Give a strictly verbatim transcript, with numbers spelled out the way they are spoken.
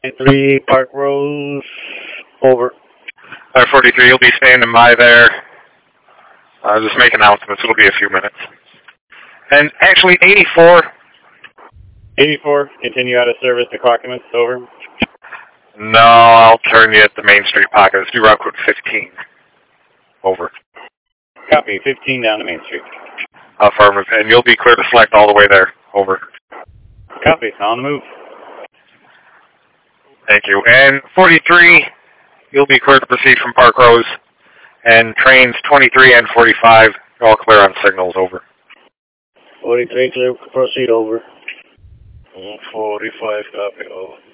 three, Park Rose, over. Uh, forty-three, you'll be standing by there. Uh, just make announcements. It'll be a few minutes. And actually, eighty-four. eighty-four, continue out of service to Clackamas, over. No, I'll turn you at the Main Street pocket. Let's do route code fifteen. Over. Copy, fifteen down to Main Street. Affirmative. And you'll be clear to select all the way there. Over. Copy, on the move. Thank you. And forty-three, you'll be clear to proceed from Park Rose. And trains twenty-three and forty-five, all clear on signals. Over. forty-three, clear, proceed, over. forty-five, copy, over.